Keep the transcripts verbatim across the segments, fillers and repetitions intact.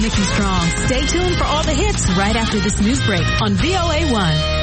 Nikki Strong. Stay tuned for all the hits right after this news break on V O A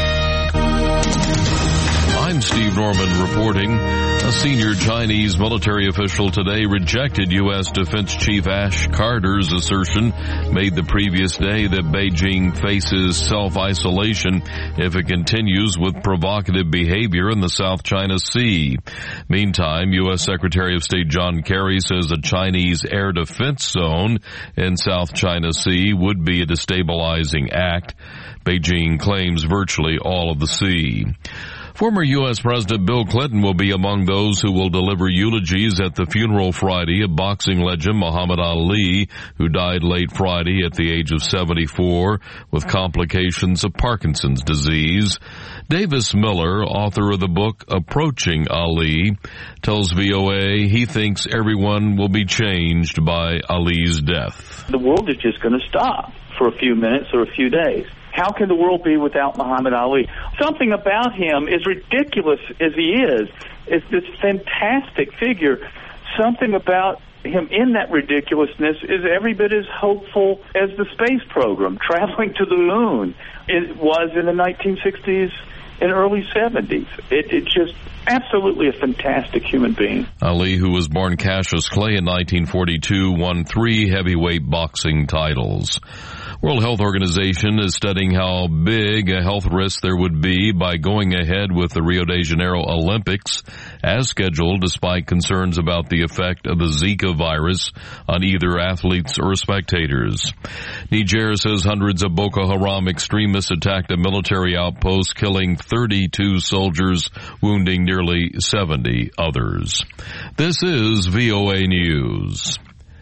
one. I'm Steve Norman reporting. A senior Chinese military official today rejected U S. Defense Chief Ash Carter's assertion made the previous day that Beijing faces self-isolation if it continues with provocative behavior in the South China Sea. Meantime, U S. Secretary of State John Kerry says a Chinese air defense zone in South China Sea would be a destabilizing act. Beijing claims virtually all of the sea. Former U S. President Bill Clinton will be among those who will deliver eulogies at the funeral Friday of boxing legend Muhammad Ali, who died late Friday at the age of seventy-four with complications of Parkinson's disease. Davis Miller, author of the book Approaching Ali, tells V O A he thinks everyone will be changed by Ali's death. The world is just going to stop for a few minutes or a few days. How can the world be without Muhammad Ali? Something about him, as ridiculous as he is, is this fantastic figure. Something about him in that ridiculousness is every bit as hopeful as the space program, traveling to the moon. It was in the nineteen sixties and early seventies. It, it just absolutely a fantastic human being. Ali, who was born Cassius Clay in nineteen forty-two, won three heavyweight boxing titles. World Health Organization is studying how big a health risk there would be by going ahead with the Rio de Janeiro Olympics as scheduled, despite concerns about the effect of the Zika virus on either athletes or spectators. Niger says hundreds of Boko Haram extremists attacked a military outpost, killing thirty-two soldiers, wounding nearly seventy others. This is V O A News.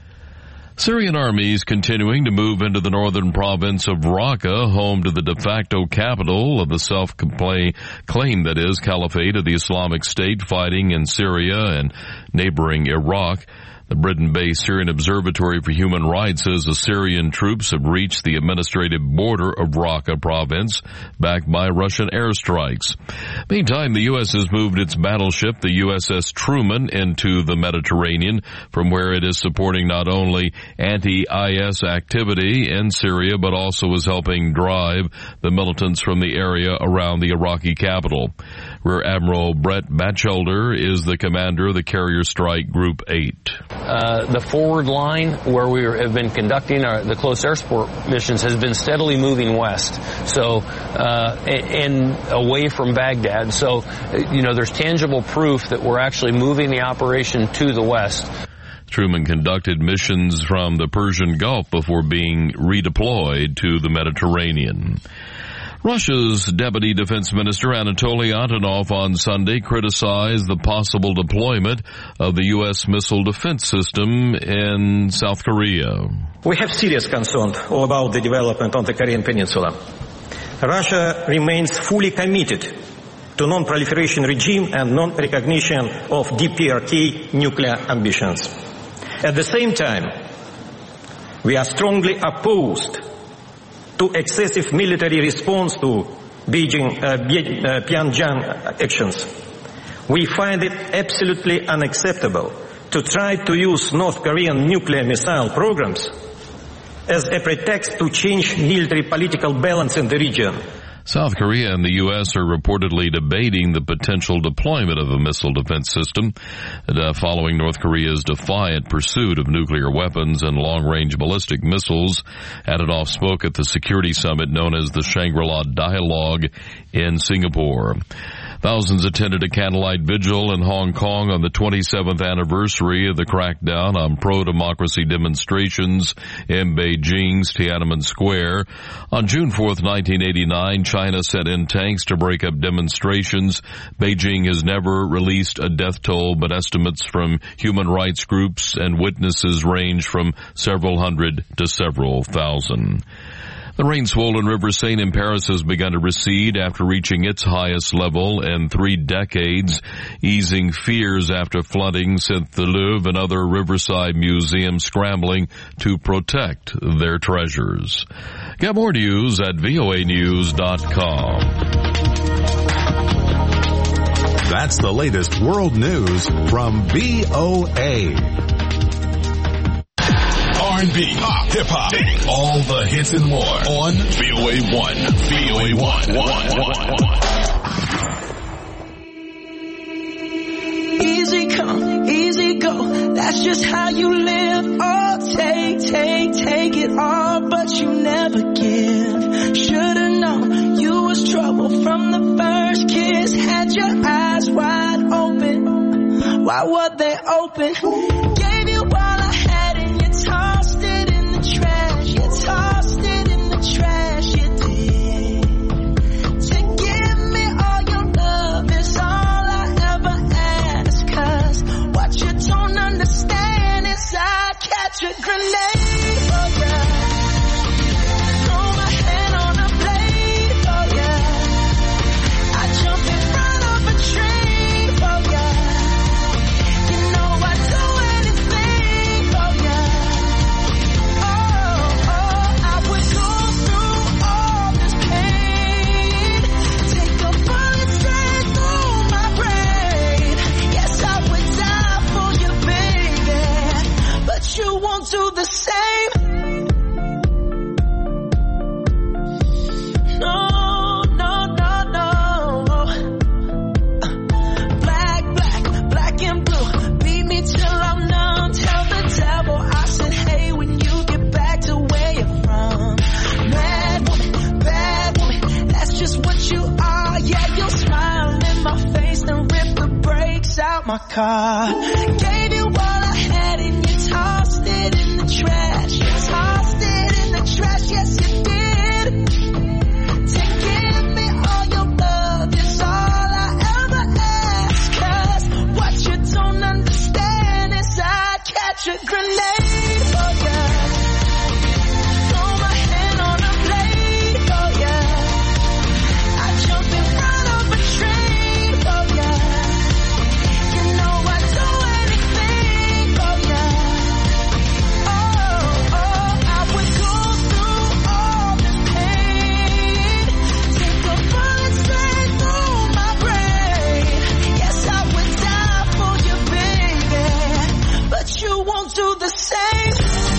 Syrian armies continuing to move into the northern province of Raqqa, home to the de facto capital of the self-claimed, that is, Caliphate of the Islamic State, fighting in Syria and neighboring Iraq. The Britain-based Syrian Observatory for Human Rights says the Syrian troops have reached the administrative border of Raqqa province, backed by Russian airstrikes. Meantime, the U S has moved its battleship, the U S S Truman, into the Mediterranean, from where it is supporting not only anti-I S activity in Syria, but also is helping drive the militants from the area around the Iraqi capital. Rear Admiral Brett Batchelder is the commander of the Carrier Strike Group eight. Uh, the forward line where we have been conducting our, the close air support missions has been steadily moving west, so uh, and, and away from Baghdad. So, you know, there's tangible proof that we're actually moving the operation to the west. Truman conducted missions from the Persian Gulf before being redeployed to the Mediterranean. Russia's Deputy Defense Minister Anatoly Antonov on Sunday criticized the possible deployment of the U S missile defense system in South Korea. We have serious concerns about the development on the Korean Peninsula. Russia remains fully committed to non-proliferation regime and non-recognition of D P R K nuclear ambitions. At the same time, we are strongly opposed to excessive military response to Beijing, uh, uh, Pyongyang actions. We find it absolutely unacceptable to try to use North Korean nuclear missile programs as a pretext to change military political balance in the region. South Korea and the U S are reportedly debating the potential deployment of a missile defense system uh, following North Korea's defiant pursuit of nuclear weapons and long-range ballistic missiles. Antonov spoke at the security summit known as the Shangri-La Dialogue in Singapore. Thousands attended a candlelight vigil in Hong Kong on the twenty-seventh anniversary of the crackdown on pro-democracy demonstrations in Beijing's Tiananmen Square. On June fourth, nineteen eighty-nine, China sent in tanks to break up demonstrations. Beijing has never released a death toll, but estimates from human rights groups and witnesses range from several hundred to several thousand. The rain-swollen River Seine in Paris has begun to recede after reaching its highest level in three decades, easing fears after flooding sent the Louvre and other riverside museums scrambling to protect their treasures. Get more news at V O A news dot com. That's the latest world news from V O A. R and B, pop, hip hop, all the hits and more on V O A one. V O A one. one, one, one. Easy come, easy go, that's just how you live. Oh, take, take, take it all, but you never give. Should've known you was trouble from the first kiss. Had your eyes wide open, why were they open? Gave you all I had and you tossed it in the trash. You tossed it in the trash, you did. To give me all your love is all I ever ask. Cause what you don't understand is I catch a grenade for ya. Throw my hand on a blade for ya. I jump in front of a train for ya. You know I'd do anything for ya. Oh, oh, I would go through all this pain. Take a bullet straight through my brain. Yes, I would die for you, baby, but you won't do the same. No, no, no, no. Black, black, black and blue. Beat me till I'm numb. Tell the devil I said, hey, when you get back to where you're from. Bad woman, bad woman, that's just what you are. Yeah, you'll smile in my face, then rip the brakes out my car. Gave you all I had and you tossed it in the trash. You tossed it in the trash, yes you did. To give me all your love is all I ever ask. Cause what you don't understand is I catch a grenade for ya. Throw my hand on a blade for ya. I jump in front of a train for ya. You know I'd do anything for ya. Oh, oh, I would go through all this pain. Take a bullet straight through my brain. Yes, I would die for you, baby, but you won't do the same.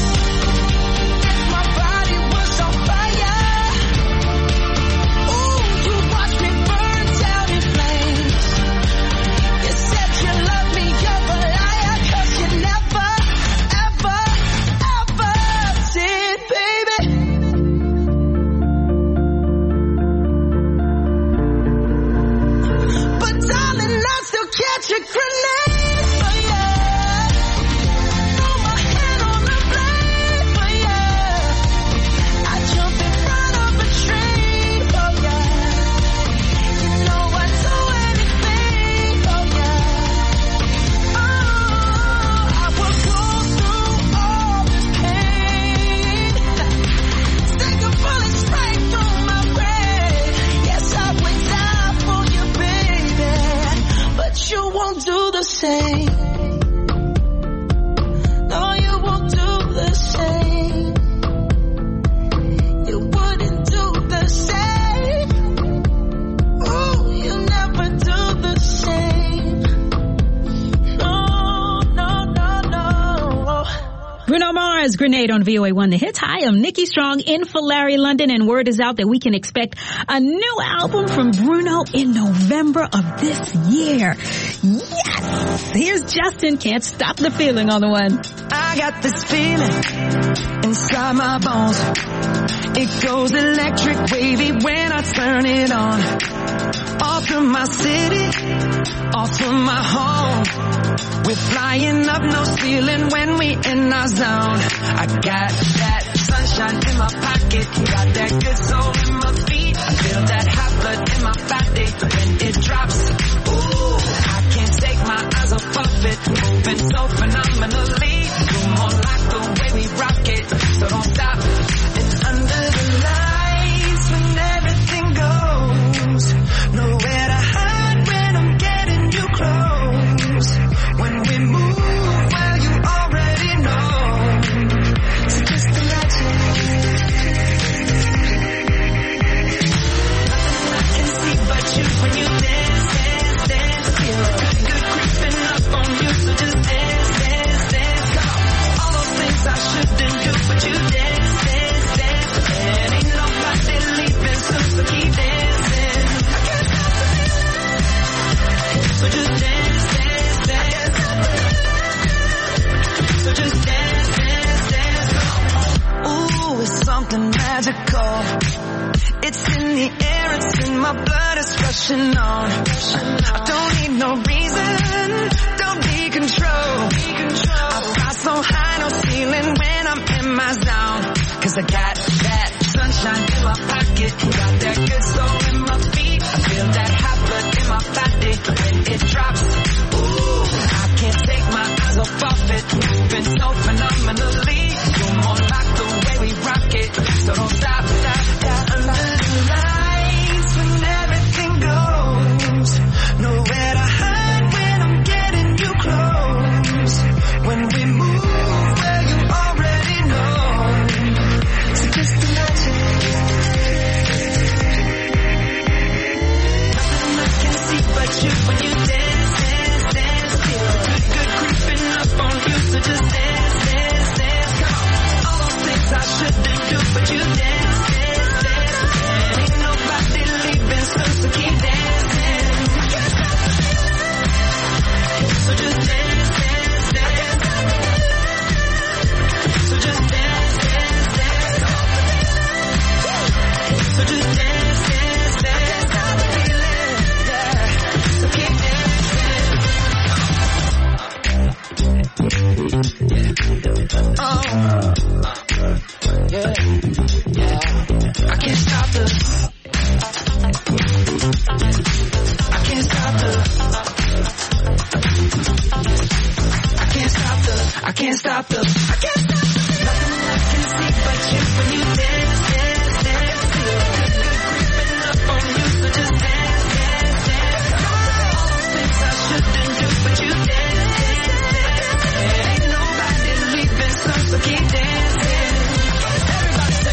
If my body was on fire, ooh, you watch me burn down in flames. You said you love me, you're a liar, cause you never, ever, ever did, baby. But darling, I still catch a grenade for ya. Throw my hand on the blade for ya. I jump in front of a train for ya. You know I'd do anything for ya. Oh, I would go through all this pain. Take a bullet straight through my brain. Yes, I would die for you, baby, but you won't do the same. No, you won't do the same. You wouldn't do the same. Oh, you never do the same. No, no, no, no. Bruno Mars, Grenade on V O A one The Hits. Hi, I'm Nikki Strong in for Larry London, and word is out that we can expect a new album from Bruno in November of this year. Yes! Here's Justin, Can't Stop the Feeling on the one. I got this feeling inside my bones. It goes electric wavy when I turn it on. Off from my city, off from my home. We're flying up, no ceiling when we in our zone. I got that sunshine in my pocket, got that good soul in my feet. I feel that hot blood in my body when it drops. Ooh, I can't take my eyes off of it, moving so phenomenally. You're more like the way we rock it, so don't stop. And under the lights when everything goes, nowhere to hide when I'm getting you close. When we move, well, you already know. So just imagine something magical. It's in the air, it's in my blood, it's rushing on. I don't need no reason, don't need control. I fly so high, no ceiling when I'm in my zone. Cause I got that sunshine in my pocket, got that good soul in my feet. I feel that hot blood in my body when it drops. Ooh, I can't take my eyes off of it, moving so phenomenally. You're more like the way we rock it, so don't stop, stop, stop. Under the lights when everything goes, nowhere to hide when I'm getting you close. When we move, well you already know. So just imagine nothing I can see but you when you dance, dance, dance. Feel the good, good creeping up on you, so just dance, dance, dance. Come on, all those things I shouldn't do, but you dance, dance, dance. And ain't nobody leaving, so, so keep dancing. So just dance, dance, dance. So just dance, dance, dance. So just dance, dance, dance. So keep dancing. Oh, yeah, yeah. I can't stop the. I can't stop the. I can't stop the. I can't stop the. I can't stop the. Nothing I can see but you when you dance, dance, dance. Feel the good, good creeping up on you, so just dance, dance, dance. All those things I shouldn't do, but you dance, dance, dance. And ain't nobody leaving, so, so keep dancing. Everybody say.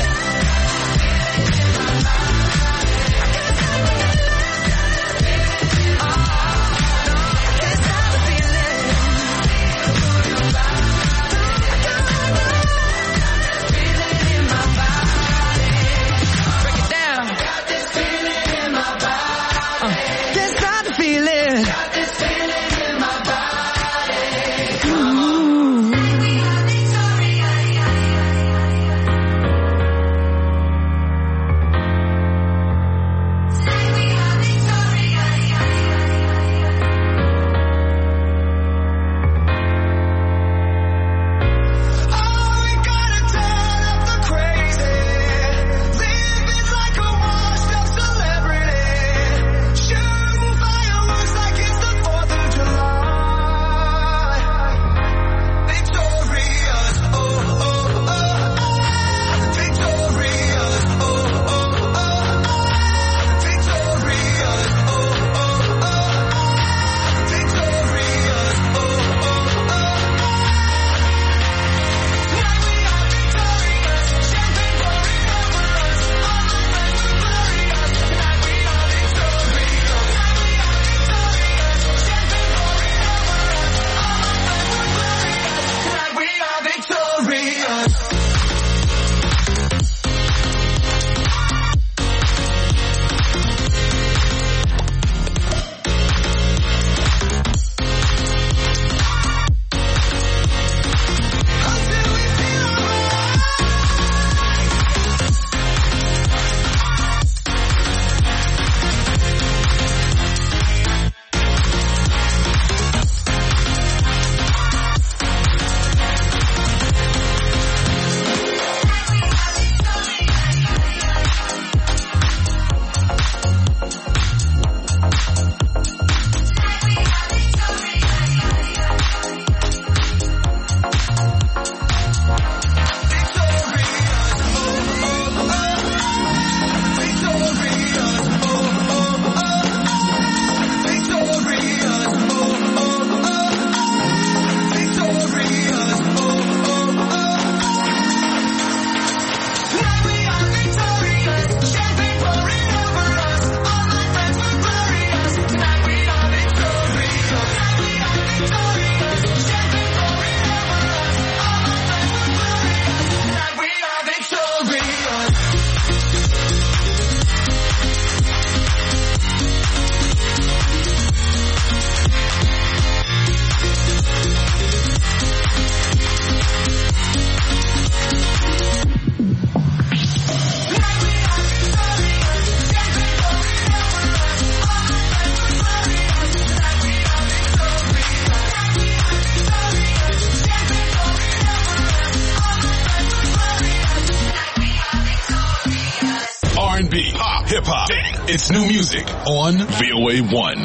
hip hop. It's new music on V O A one.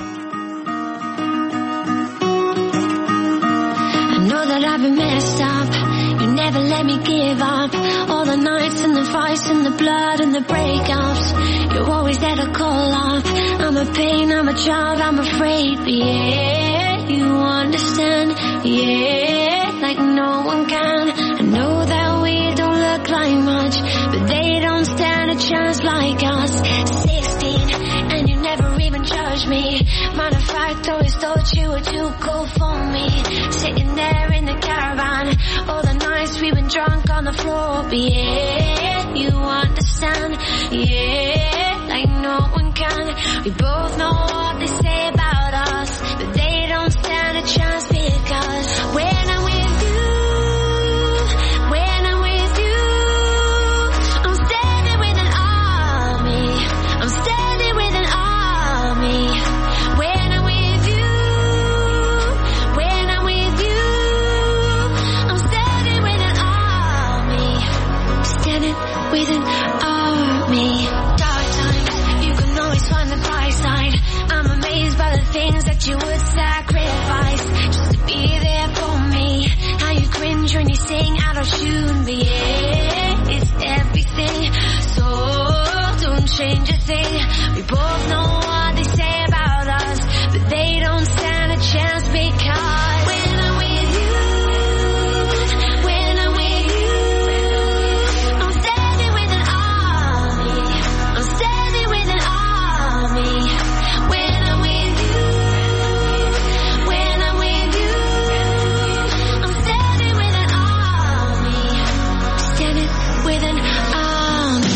I know that I've been messed up. You never let me give up. All the nights and the fights and the blood and the breakups. You're always there to call up. I'm a pain, I'm a child, I'm afraid. But yeah, you understand. Yeah, like no one can. I know that we don't look like much, but they don't stand a chance like us. Sixteen, and you never even judged me. Matter of fact, always thought you were too cool for me. Sitting there in the caravan, all the nights we've been drunk on the floor. But yeah, you understand. Yeah, like no one can. We both know what they say about us, but they don't stand a chance because when I'm with you, when I'm with you, I'm standing with an army. I'm standing with an army. When I'm with you, when I'm with you, I'm standing with an army. Standing with an army. Dark times, you can always find the bright side. I'm amazed by the things that you would sacrifice just to be there for me. How you cringe when you sing out of tune, but yeah, it's everything. So don't change a thing. We both know what they say about us, but they don't stand a chance because when I'm with you, when I'm with you, I'm standing with an army. I'm standing with an army. When I'm with you, when I'm with you, I'm standing with an army. Standing with an army.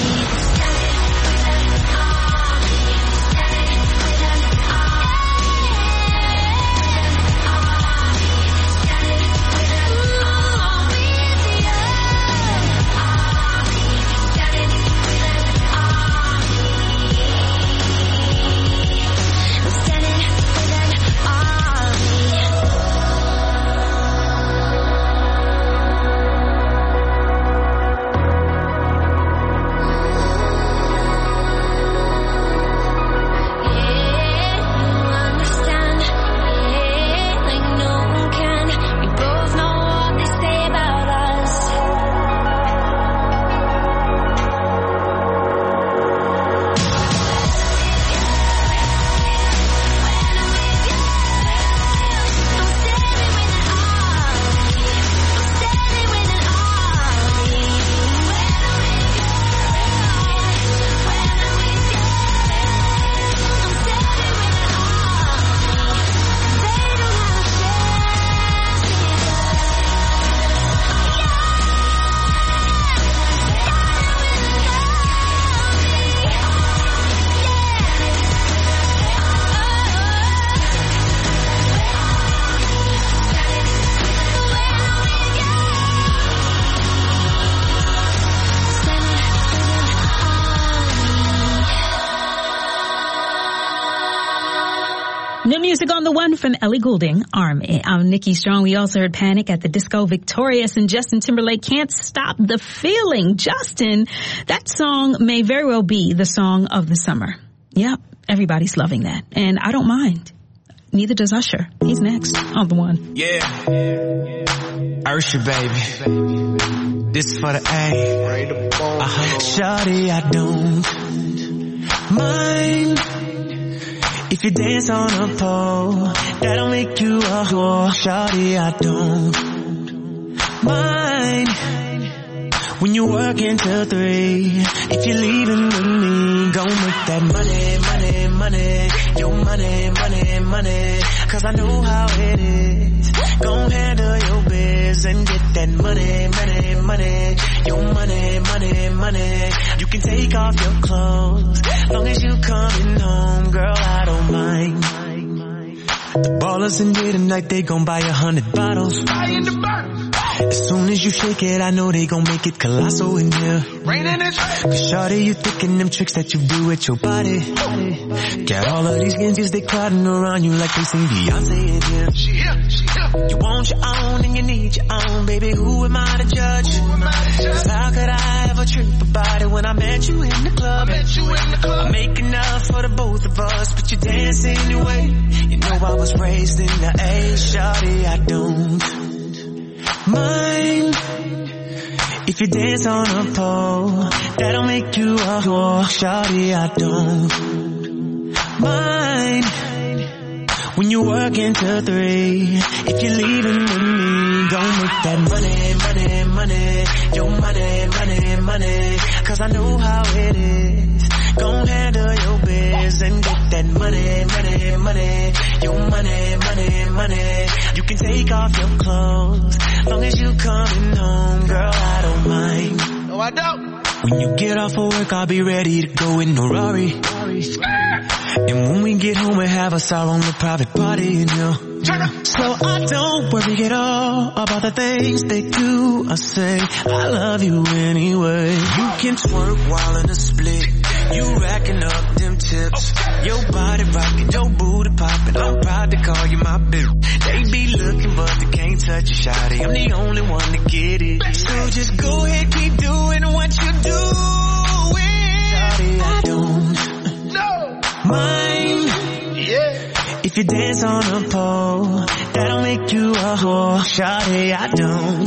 New music on the one from Ellie Goulding, Army. I'm Nikki Strong. We also heard Panic at the Disco, Victorious, and Justin Timberlake, Can't Stop the Feeling. Justin, that song may very well be the song of the summer. Yep, everybody's loving that. And I don't mind. Neither does Usher. He's next on the one. Yeah. Usher, baby. This is for the A. Uh-huh. Shawty, I don't mind if you dance on a pole, that'll make you a whore. Shawty, I don't mind when you work until three. If you're leaving with me, gon' make that money, money, money. Your money, money, money. Cause I know how it is. Gon' handle your biz and get that money, money, money. Your money, money, money. You can take off your clothes, long as you coming home, girl, I don't mind. The ballers in here tonight, they gon' buy a hundred bottles. As soon as you shake it, I know they gon' make it colossal in here. Cause shawty, you thinking them tricks that you do with your body. Got all of these ninjas, they crowding around you like they seen Beyonce in here. She here, she here. You want your own and you need your own, baby, who am I to judge? Cause how could I ever trip about it when I met you in the club. I met you in the club. I make enough for the both of us, but you dance anyway. You know I was raised in the A, shawty, I don't mind if you dance on a pole. That'll make you a whore, shawty, I don't mind when you work until three. If you're leaving with me, don't make that money, money, money. Your money, money, money. Cause I know how it is. Gon' handle your biz and get that money, money, money. Your money, money, money. You can take off your clothes long as you coming home, girl, I don't mind. No, I don't. When you get off of work, I'll be ready to go in a Rari. And when we get home, we'll have us our own private party, you know. So I don't worry at all about the things they do. I say, I love you anyway. You can twerk while in a split. You racking up them tips. Your body rocking, your booty popping. I'm proud to call you my bitch. They be looking, but they can't touch you, shawty. I'm the only one to get it. So just go ahead, keep doing what you doing. Shawty, I don't mind. Yeah. If you dance on a pole, that'll make you a whore. Shawty, I don't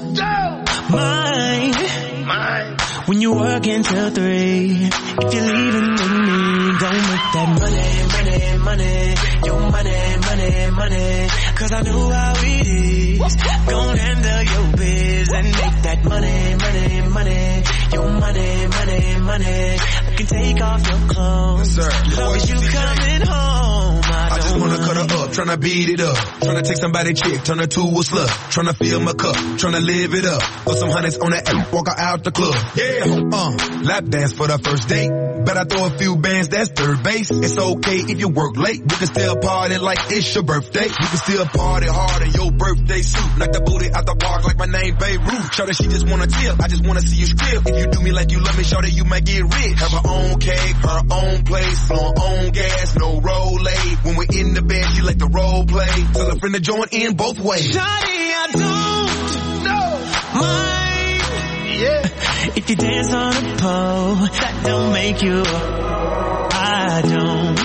mind. Mind. When you work until three. If you're leaving with me, don't make that money, money, money. Your money, money, money. Cause I know how it is. Gon' handle your biz and make that money, money, money. Your money, money, money. I can take off your clothes. Yes, sir. As long as you coming home, I, I just wanna cut mind. her up, tryna beat it up. Tryna take somebody chick, turn her to a slut. Tryna fill my cup, tryna live it up. Put some hundreds on that app, walk her out the club. Yeah, uh, lap dance for the first date. Bet I throw a few bands, that's third base. It's okay if you work late. We can still party like it's your birthday. You can still party hard in your birthday suit. Knock the booty out the park like my name Beirut. Shawty, she just wanna tip, I just wanna see you strip. If you do me like you love me, shawty, you might get rich. Have her own cake, her own place, on own gas, no roll aid. When we're in the bed, she like the role play. Tell a friend to join in both ways. Shawty, I don't know mind. Yeah. If you dance on a pole, that don't make you. I don't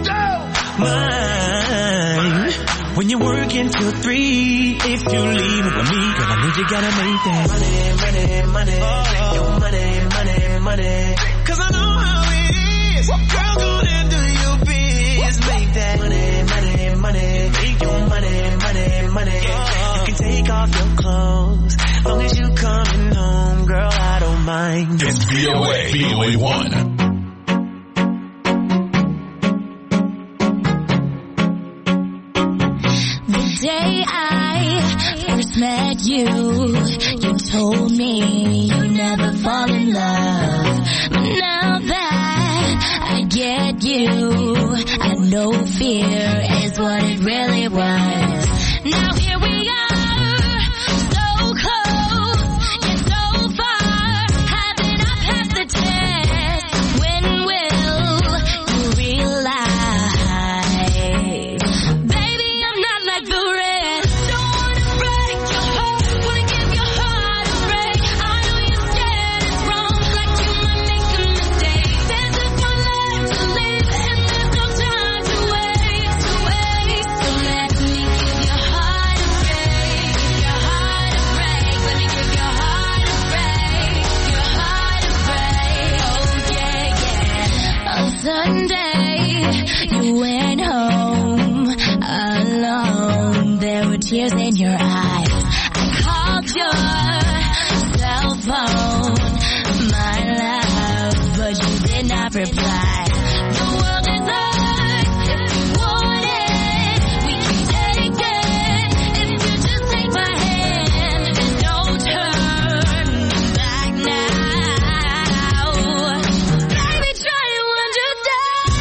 mind. When you work until three, if you leave it with me, girl, I know you gotta make that money, money, money. Oh. Your money, money, money. Cause I know how it is. Girl, go and do your biz. Make that money, money, money. Make your money, money, money. Oh. You can take off your clothes, long as you coming home, girl, I don't mind. It's V O A, V O A one. The day I first met you, you told me you never fall in love. But now that I get you, I know fear is what it really was. Now here we are, so close, yet so far. Haven't I passed the test? When will you realize? Baby, I'm not like the rest. Don't wanna break your heart, wanna give your heart a break. I know you're scared it's wrong, like you might make a mistake. There's just one life to live, and there's no time to waste, to waste. So let me give your heart a break, give your heart a break. Let me give your heart a break, your heart a break. Oh yeah, yeah. On Sunday, you went home alone. There were tears in your eyes. I called your cell phone, my love, but you did not reply. The world is ours if you want it. We can take it if you just take my hand. There's no turning back now. Baby, try to understand.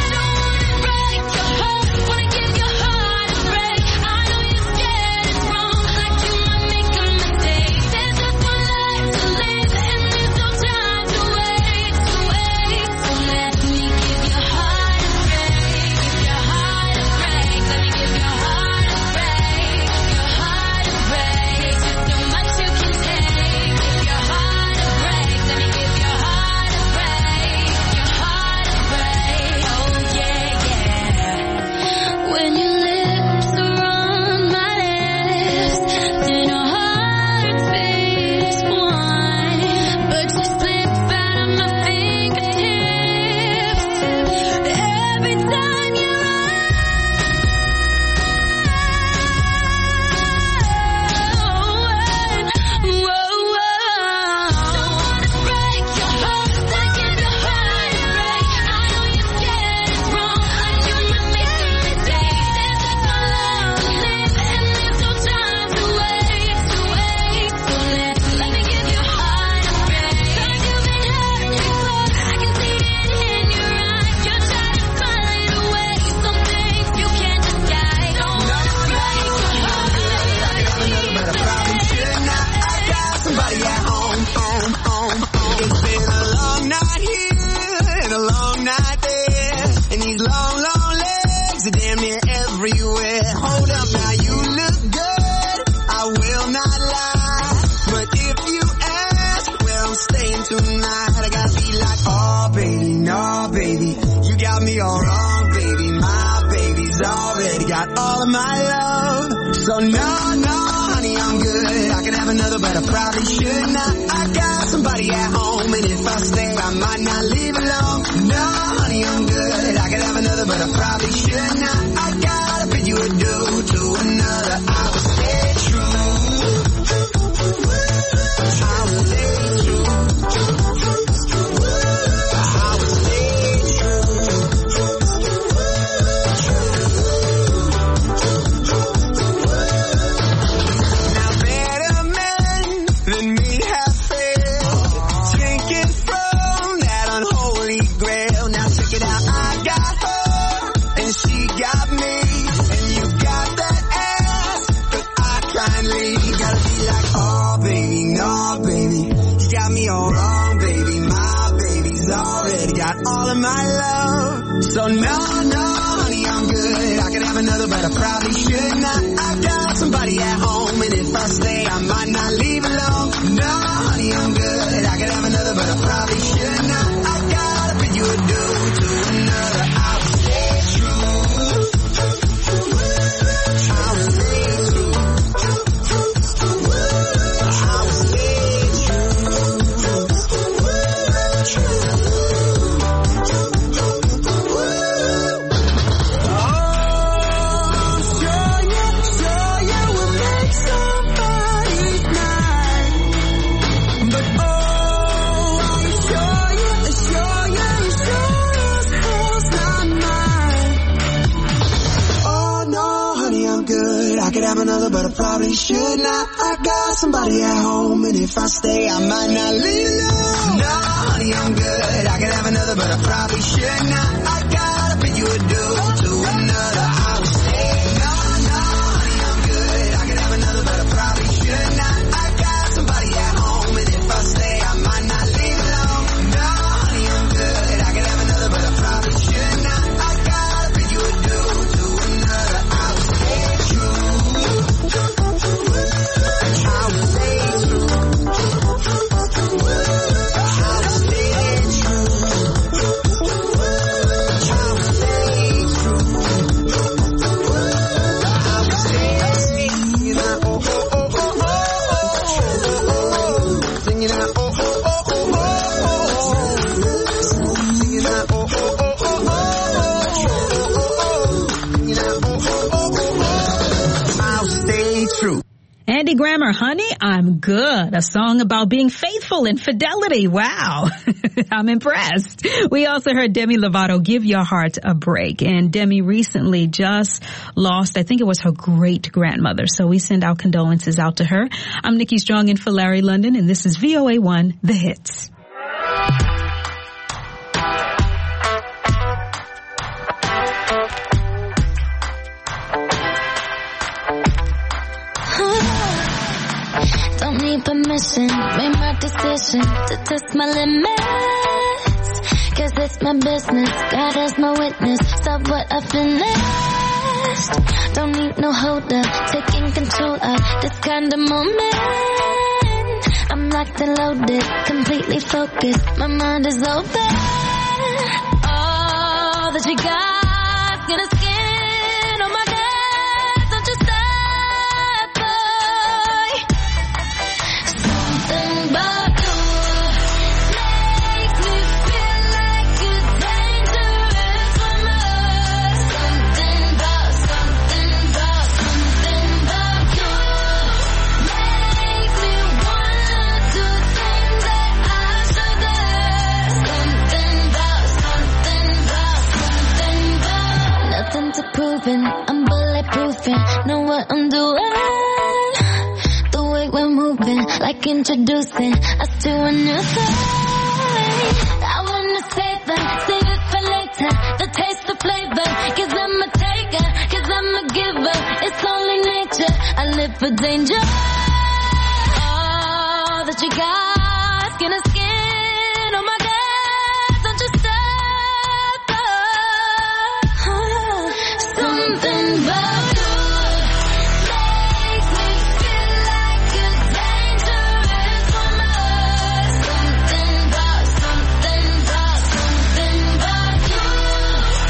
me all wrong, baby. My baby's already got all of my love. So no, no, honey, I'm good. I could have another, but I probably should not. I got somebody at home, and if I stay, I might not leave alone. No, honey, I'm good. I could have another, but I probably should not. I gotta bid you adieu to another. I will stay true. I will stay true. All of my love. So no, no, honey, I'm good. I could have another, but I probably should not. I got somebody at home, and if I stay, I might not leave alone. No, honey, I'm good. I could have another, but I probably should not. I gotta bid you adieu to another. I will stay true. I will stay true. I will stay true. Have another, but I probably should not. I got somebody at home, and if I stay, I might not leave. No, no, honey, I'm good. I could have another, but I probably should not. I gotta bid you adieu to another. I will stay. No, no, honey, I'm good. I could have another, but I probably should not. I got somebody at home, and if I stay, I might not leave alone. No, honey, I'm good. I could have another, but I probably should not. I gotta bid you adieu to another. I will stay true. Andy Grammer, Honey, I'm Good, a song about being faithful and fidelity. Wow. I'm impressed. We also heard Demi Lovato, Give Your Heart a Break. And Demi recently just lost, I think it was her great grandmother. So we send our condolences out to her. I'm Nikki Strong in for Larry London, and this is V O A one, The Hits. Don't need permission, made my decision to test my limits. Cause it's my business, God is my witness, stop what I finished. Don't need no holder, taking control of this kind of moment. I'm locked and loaded, completely focused, my mind is open. All that you got, gonna skin on my neck, don't you stop. Proving I'm bulletproofing, know what I'm doing. The way we're moving, like introducing us to a new thing. I wanna save it, save it for later, the taste, the flavor. Cause I'm a taker, cause I'm a giver. It's only nature, I live for danger. All that you got, skin to skin, oh my God, don't you stop. Something about you makes me feel like a dangerous woman. Something about, something about, something about you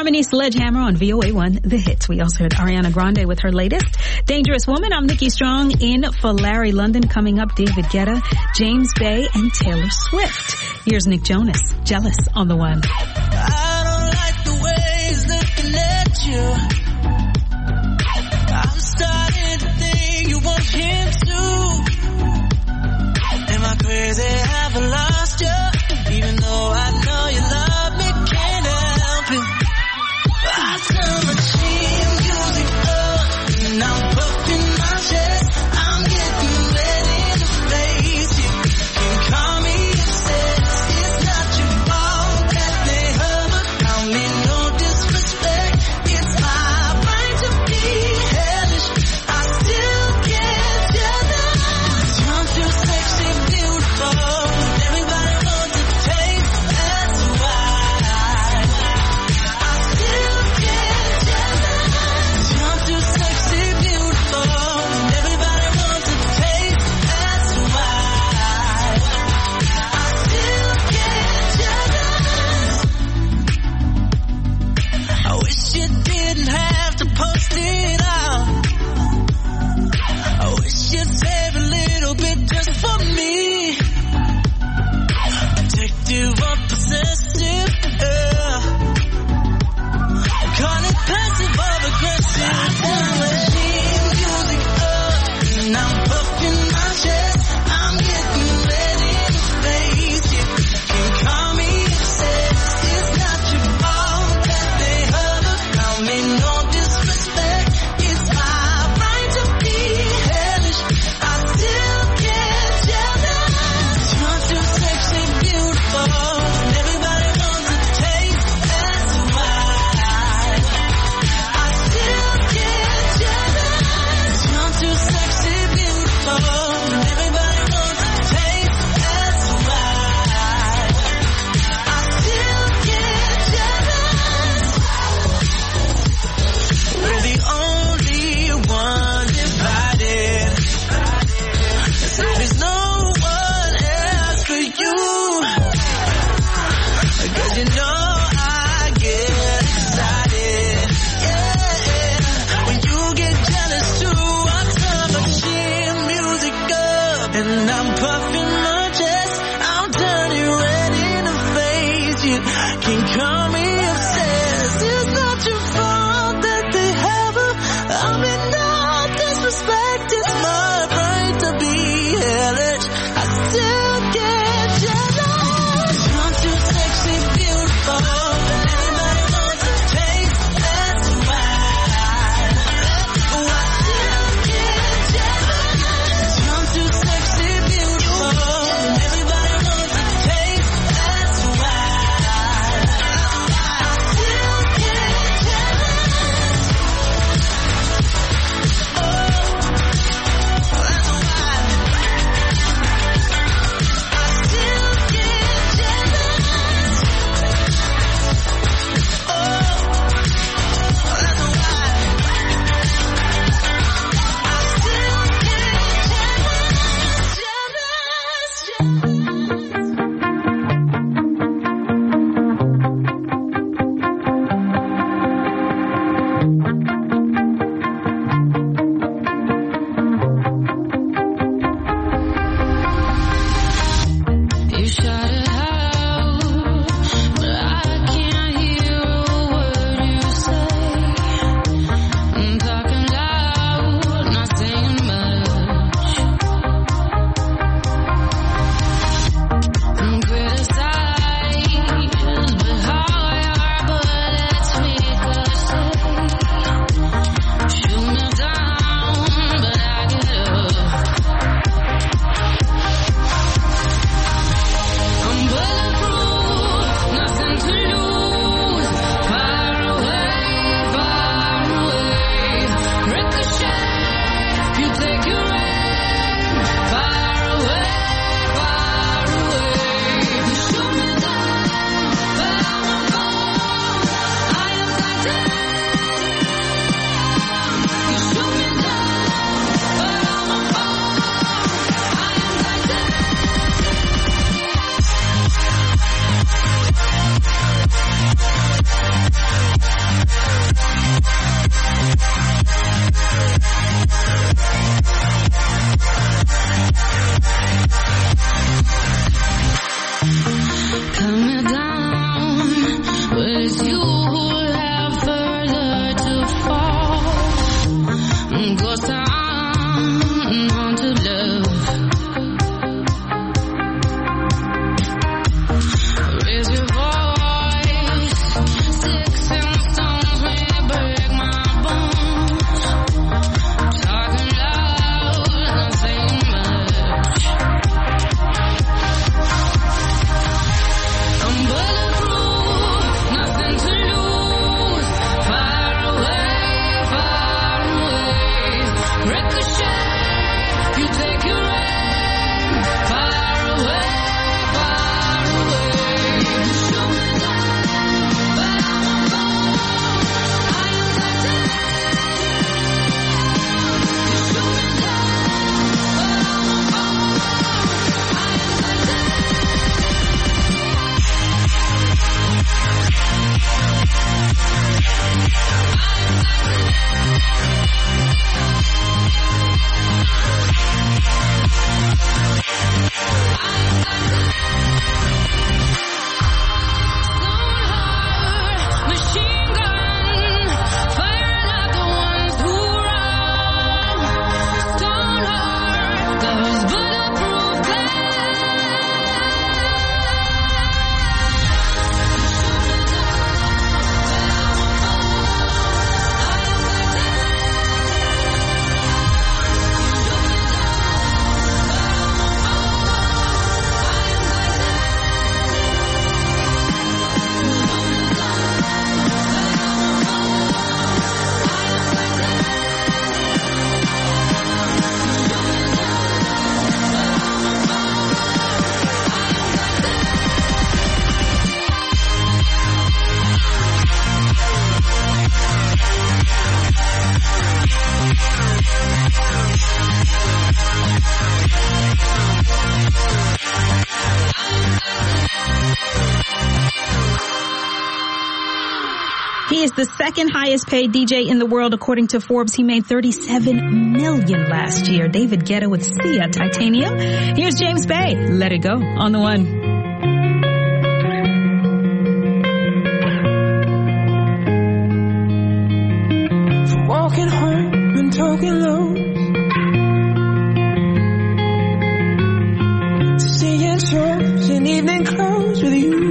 Harmony, Sledgehammer on V O A one, The Hits. We also heard Ariana Grande with her latest, Dangerous Woman. I'm Nikki Strong in for Larry London. Coming up, David Guetta, James Bay, and Taylor Swift. Here's Nick Jonas, Jealous on the One. I don't like the way he's looking at you. I'm starting to think you want him too. Am I crazy? Have I lost you? Even though I know you love me, can't help it. I turn my chin, music up, and I'm puffing my chest. I'm getting ready to face you. You call me obsessed. It's not your fault that they hurt, but I mean no disrespect. It's my is the second highest paid D J in the world, according to Forbes. He made thirty-seven million dollars last year. David Guetta with Sia Titanium. Here's James Bay. Let It Go on the one. From walking home and talking low, to seeing shows in evening clothes with you.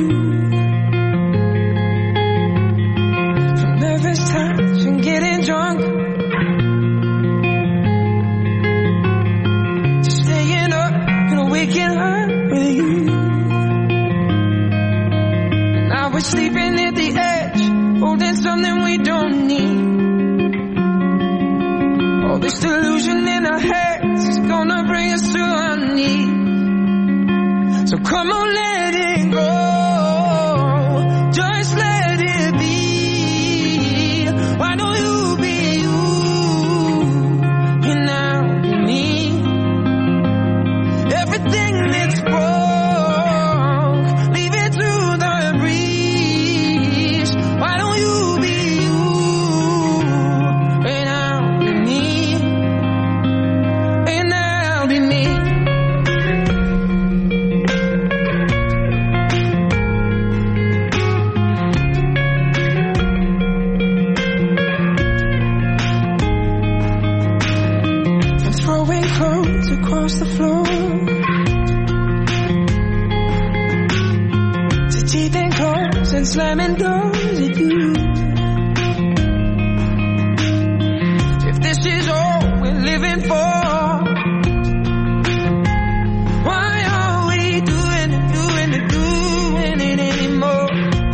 From nervous times and getting drunk, to staying up and waking up with you. Now we're sleeping at the edge, holding something we don't need. All this delusion in our heads is gonna bring us to our knees. So come on, let it go. Just let it be. Why don't you be you? And I'll be me. Everything that's wrong, leave it to the breeze. Why don't you be you? And I'll be me. And I'll be me. And throwing clothes across the floor, to teething cars and slamming doors at you. If this is all we're living for, why are we doing it, doing it, doing it anymore?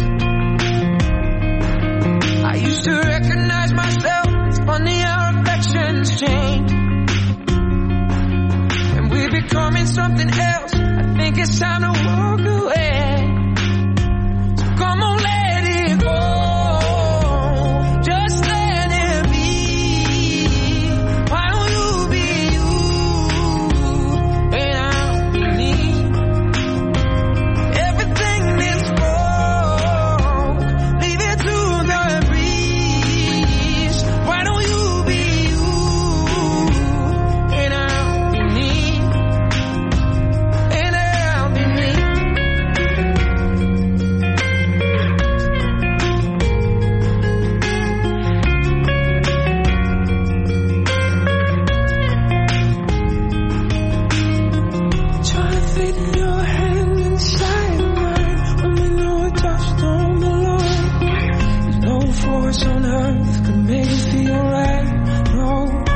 I used to recognize myself. It's funny how affections change, and we're becoming something else. I think it's time to walk away. So come on, let it go. Just let it be. Why don't you be you? And I'll be me. Everything that's wrong, leave it to the breeze. Why don't you be you? And I'll be me. And I'll be me. Try to fit your hand inside mine. When we know a touch don't belong. There's no force on earth can make it feel right. No.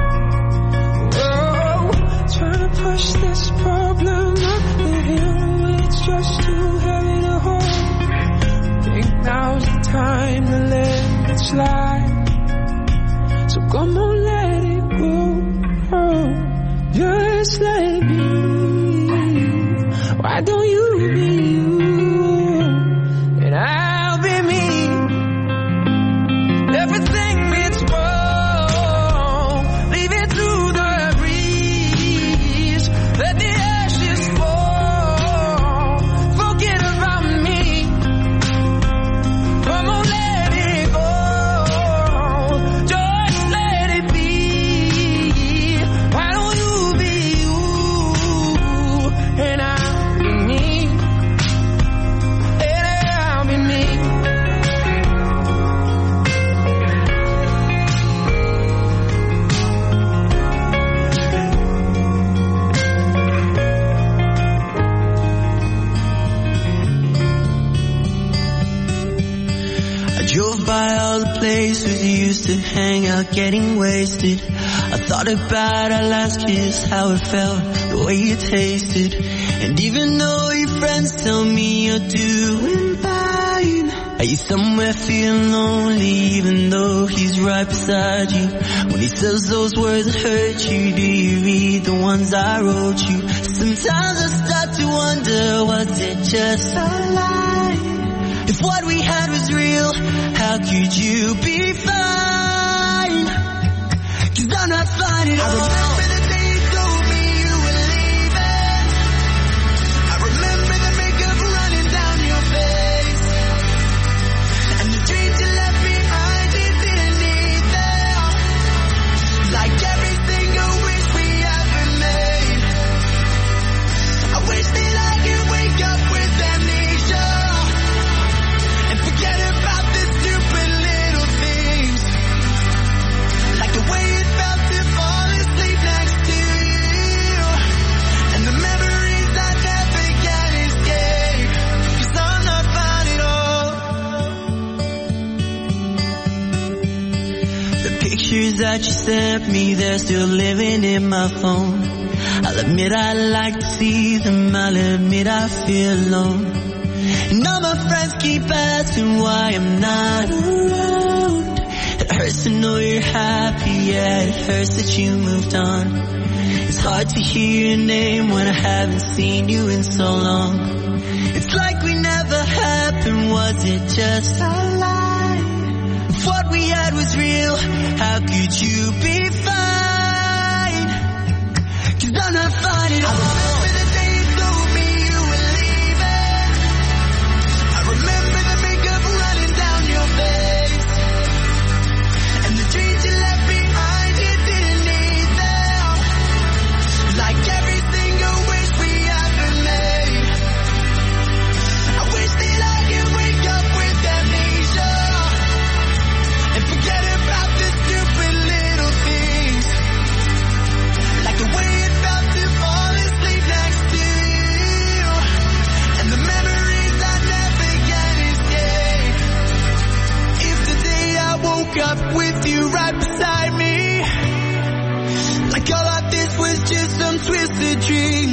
Whoa. Trying to push this problem up the hill. It's just too heavy to hold. Think now's the time to let it slide. So come on, let it go. Oh, just let it be. Why don't you be you? And I'll be me. Everything that's wrong, leave it to the breeze. Let the ashes fall. Forget about me. Come on, let it go. Just let it be. Why don't you be you? And I'll be me. And I'll be me. I drove by all the places you used to hang out getting wasted. I thought about our last kiss, how it felt, the way it tasted. And even though your friends tell me you're doing fine, are you somewhere feeling lonely even though he's right beside you? When he says those words that hurt you, do you read the ones I wrote you? Sometimes I start to wonder, was it just a lie? If what we had was real, how could you be fine? 'Cause I'm not fine at all. I remember the day you told me you were leaving. I remember the makeup running down your face, and the dreams you left behind pictures that you sent me, they're still living in my phone. I'll admit I like to see them, I'll admit I feel alone. And all my friends keep asking why I'm not around. It hurts to know you're happy, yeah, it hurts that you moved on. It's hard to hear your name when I haven't seen you in so long. It's like we never happened, was it just a lie? If what we had was real, how could you be fine? 'Cause I'm not fine at all. I remember the day you told me you were leaving. I remember the makeup running down your face. And the dreams you left behind, you didn't need them. Like every single wish we ever made. I wish that I could wake up with amnesia and forget about the stupid little things. Like the way it felt to fall asleep next to you, and the memories I never can escape. If today I woke up with you right beside me, like all of this was just some twisted dream,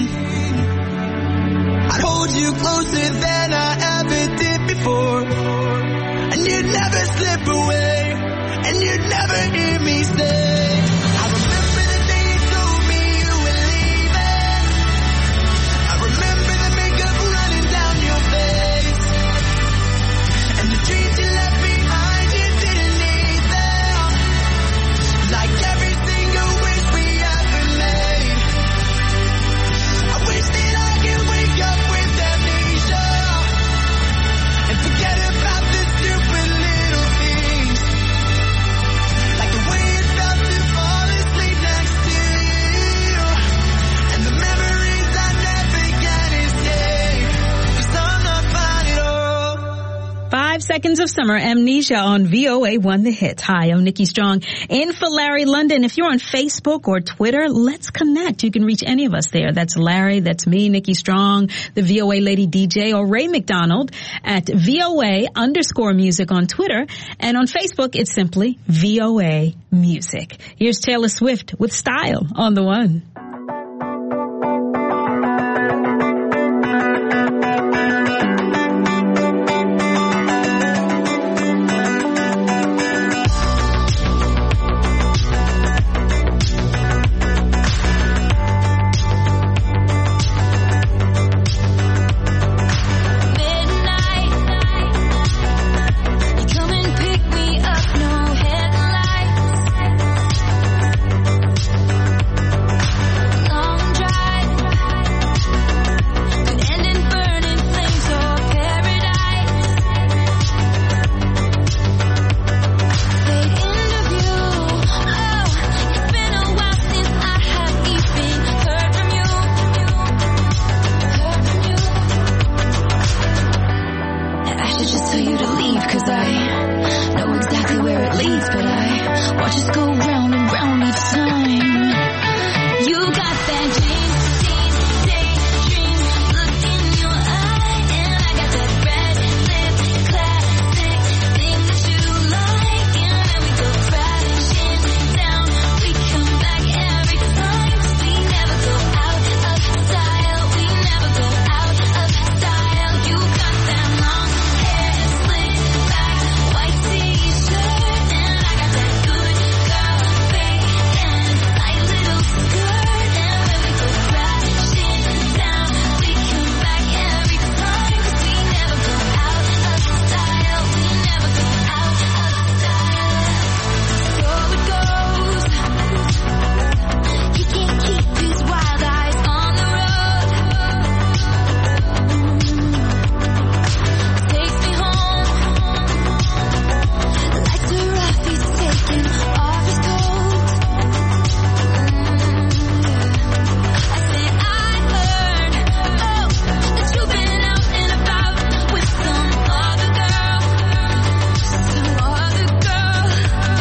I'd hold you closer than I ever did before, and you'd never slip away, and you'd never hear me say, I remember the day you told me you were leaving. I remember the makeup running down your face, and the dreams you left behind, you didn't need them. Like every single wish we ever made. I wish that I could wake up with amnesia and forget about the stupid little things. Like the way it felt to fall asleep next to you, and the memories I never can escape. 'Cause I'm not fine at all. Five Seconds of Summer, Amnesia on V O A one The Hit. Hi, I'm Nikki Strong in for Larry London. If you're on Facebook or Twitter, let's connect. You can reach any of us there. That's Larry, that's me, Nikki Strong, the V O A Lady D J, or Ray McDonald at V O A underscore music on Twitter. And on Facebook, it's simply V O A Music. Here's Taylor Swift with Style on the One. Midnight, you come and pick me up, no headlights. Long drive could end in burning flames or paradise. Fade into view. Oh, it's been a while since I have even heard from you. Heard from you. I should just tell you to leave, 'cause I know exactly where it leads, but I watch us go round and round each time. You got that dream, dream, daydream look in your eye, and I got that red lip classic thing that you like, and then we go crashing down. We come back every time, 'cause we never go out of style. We never go out of style. You got that long hair slicked back, white t-shirt, and I got that good girl fake and tight little skirt, and when we go crashing down, we come back every time, 'cause we never go out of style. We never go out of style. So it goes. He can't keep his wild eyes on the road. Takes me home. Lights are off, he's taking off his coat. I said I heard, oh, that you've been out and about with some other girl, some other girl.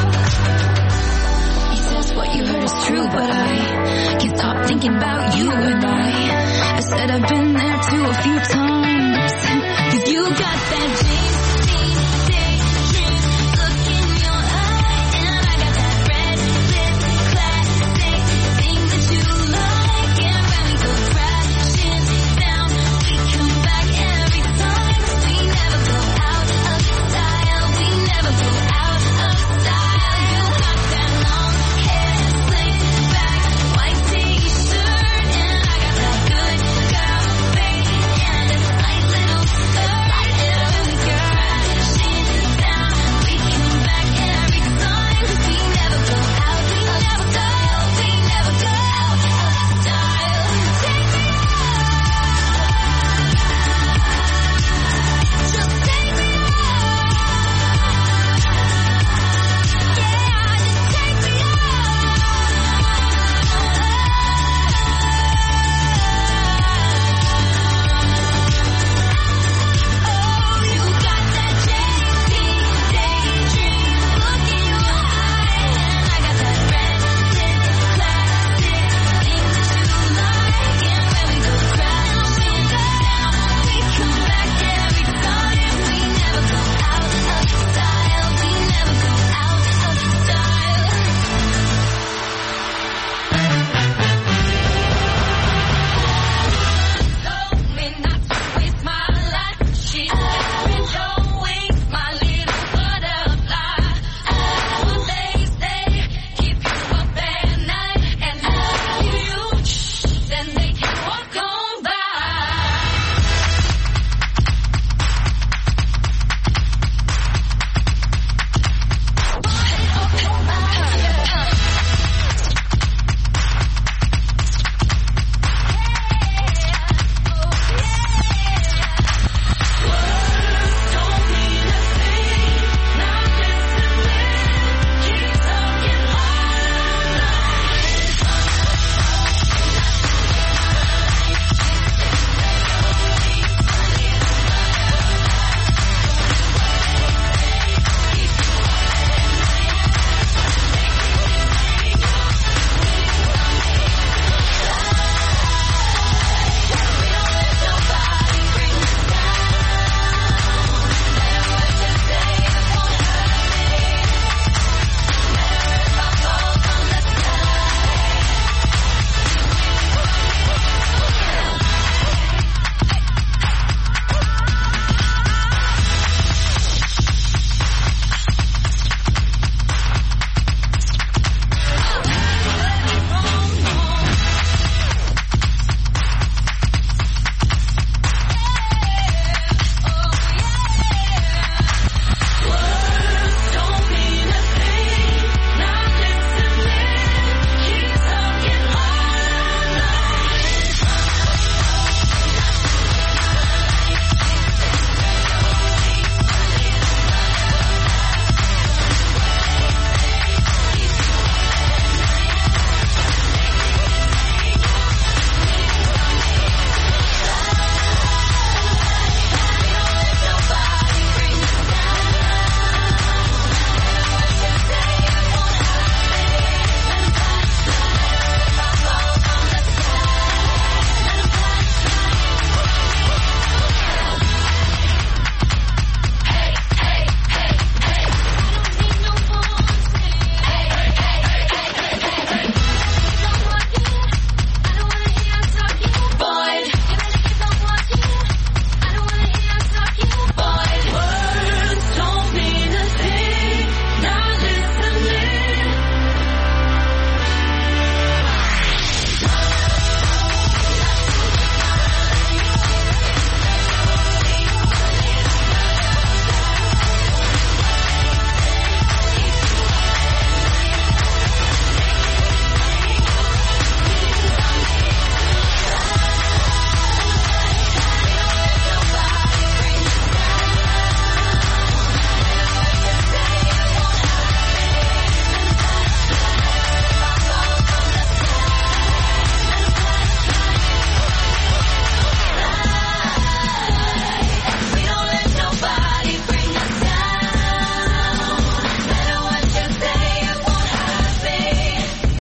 He says what you heard is true, but I can't stop thinking about you, and I, I said I've been there too a few times. 'Cause you got that